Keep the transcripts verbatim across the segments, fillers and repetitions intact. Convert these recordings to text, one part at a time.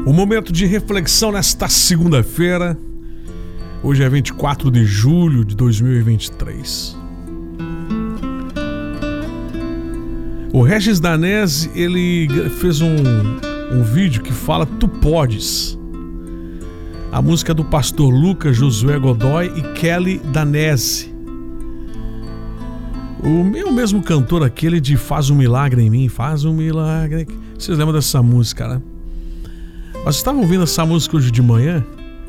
O momento de reflexão nesta segunda-feira. Hoje é vinte e quatro de julho de dois mil e vinte e três. O Regis Danese, ele fez um, um vídeo que fala Tu Podes. A música é do pastor Lucas Josué Godoy e Kelly Danese. O meu mesmo cantor, aquele de Faz um Milagre em Mim, Faz um Milagre. Vocês lembram dessa música, né? Mas estavam ouvindo essa música hoje de manhã,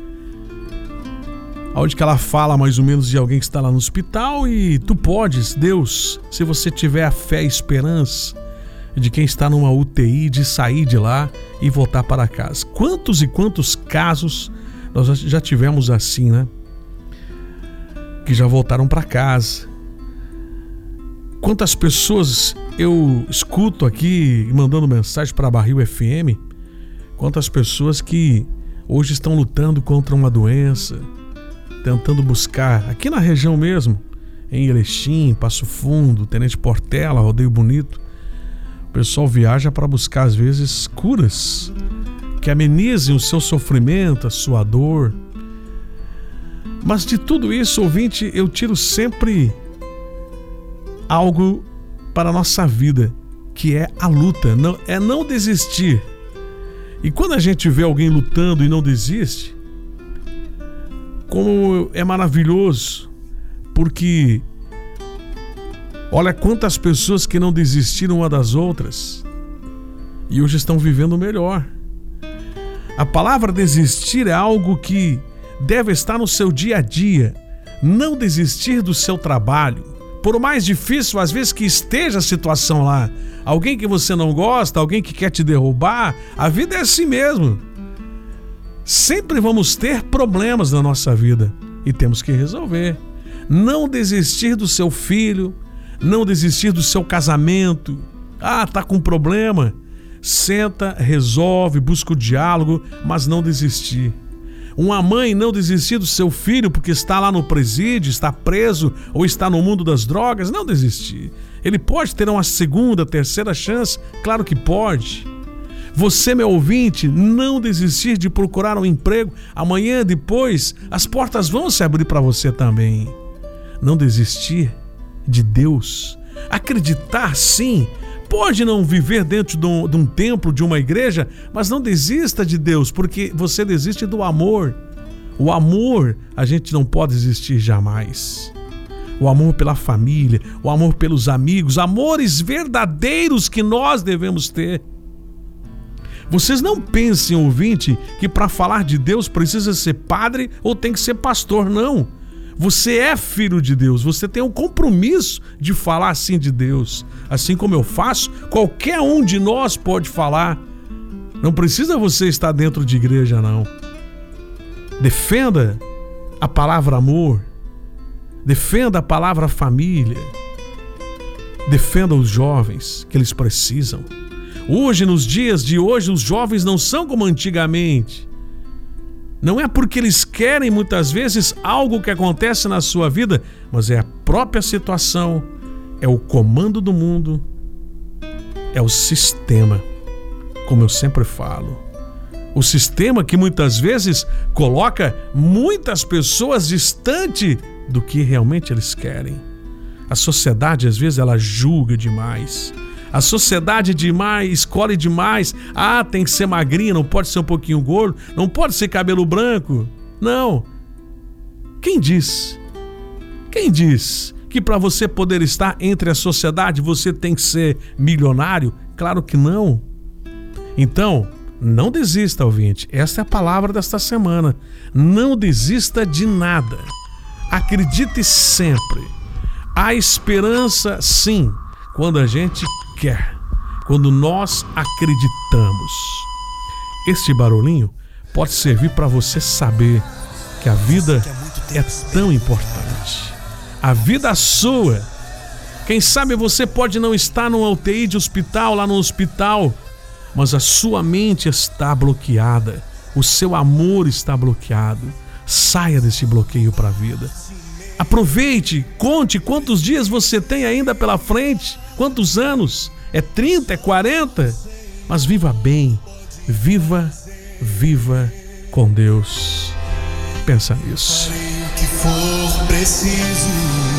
onde que ela fala mais ou menos de alguém que está lá no hospital e tu podes, Deus, se você tiver a fé e esperança de quem está numa U T I, de sair de lá e voltar para casa. Quantos e quantos casos nós já tivemos assim, né? Que já voltaram para casa. Quantas pessoas eu escuto aqui mandando mensagem para a Barril F M, quantas pessoas que hoje estão lutando contra uma doença, tentando buscar, aqui na região mesmo, em Erechim, Passo Fundo, Tenente Portela, Rodeio Bonito, o pessoal viaja para buscar às vezes curas que amenizem o seu sofrimento, a sua dor. Mas de tudo isso, ouvinte, eu tiro sempre algo para a nossa vida, que é a luta, não, é não desistir. E quando a gente vê alguém lutando e não desiste, como é maravilhoso, porque olha quantas pessoas que não desistiram uma das outras e hoje estão vivendo melhor. A palavra desistir é algo que deve estar no seu dia a dia. Não desistir do seu trabalho, por mais difícil às vezes que esteja a situação lá. Alguém que você não gosta, alguém que quer te derrubar, a vida é assim mesmo. Sempre vamos ter problemas na nossa vida e temos que resolver. Não desistir do seu filho, não desistir do seu casamento. Ah, tá com problema? Senta, resolve, busca o diálogo, mas não desistir. Uma mãe não desistir do seu filho porque está lá no presídio, está preso ou está no mundo das drogas, não desistir. Ele pode ter uma segunda, terceira chance? Claro que pode. Você, meu ouvinte, não desistir de procurar um emprego. Amanhã, depois, as portas vão se abrir para você também. Não desistir de Deus. Acreditar, sim. Pode não viver dentro de um, de um templo, de uma igreja, mas não desista de Deus, porque você desiste do amor. O amor, a gente não pode desistir jamais. O amor pela família, o amor pelos amigos, amores verdadeiros que nós devemos ter. Vocês não pensem, ouvinte, que para falar de Deus precisa ser padre ou tem que ser pastor, não. Você é filho de Deus, você tem um compromisso de falar assim de Deus. Assim como eu faço, qualquer um de nós pode falar. Não precisa você estar dentro de igreja, não. Defenda a palavra amor. Defenda a palavra família. Defenda os jovens que eles precisam. Hoje, nos dias de hoje, os jovens não são como antigamente. Não é porque eles querem muitas vezes algo que acontece na sua vida, mas é a própria situação, é o comando do mundo, é o sistema, como eu sempre falo. O sistema que muitas vezes coloca muitas pessoas distante do que realmente eles querem. A sociedade, às vezes, ela julga demais. A sociedade demais, escolhe demais. Ah, tem que ser magrinha, não pode ser um pouquinho gordo, não pode ser cabelo branco. Não. Quem diz? Quem diz que para você poder estar entre a sociedade você tem que ser milionário? Claro que não. Então, não desista, ouvinte. Esta é a palavra desta semana. Não desista de nada. Acredite sempre. Há esperança, sim, quando a gente quer, quando nós acreditamos. Este barulhinho pode servir para você saber que a vida é tão importante. A vida sua. Quem sabe você pode não estar numa U T I de hospital, lá no hospital, mas a sua mente está bloqueada, o seu amor está bloqueado. Saia desse bloqueio para a vida. Aproveite, conte quantos dias você tem ainda pela frente, quantos anos, é trinta, é quarenta, mas viva bem, viva viva com Deus. Pensa nisso. Farei o que for preciso.